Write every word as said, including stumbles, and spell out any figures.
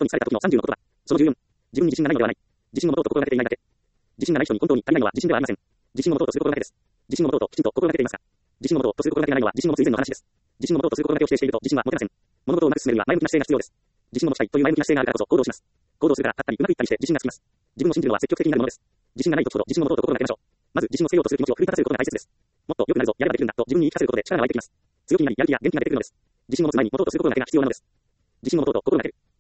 に疲れた時のさんじゅうのことだ。そのじゅうよん、自分に自信がないのではない。自信を持とうと心がけていないだけ。自信がない人に本当に足りないのは自信ではありません。自信を持とうとする心がけです。自信を持とうときちんと心がけていますか？自信を持とうとする心がけがないのは自信を持つ以前の話です。自信を持とうとする心がけを否定していると自信は持てません。物事をうまく進めるには前向きな姿勢が必要です。自信を持ちたいという前向きな姿勢があるからこそ行動します。行動するから勝ったりうまくいったりして自信がつきます。自分を信じるのは積極的になるものです。自信がない時ほど自信を持とうと心がけましょう。まず自信をつけようとする気持ちを奮い立たせることが大切です。もっと良くなるぞ、やればできるんだと自分に言い聞かせることで力が湧いてきます。強気になりやる気や元気が出てくるのです。自信を持つ前に持とうとする心がけが必要なのです。自信を持とうと心がける。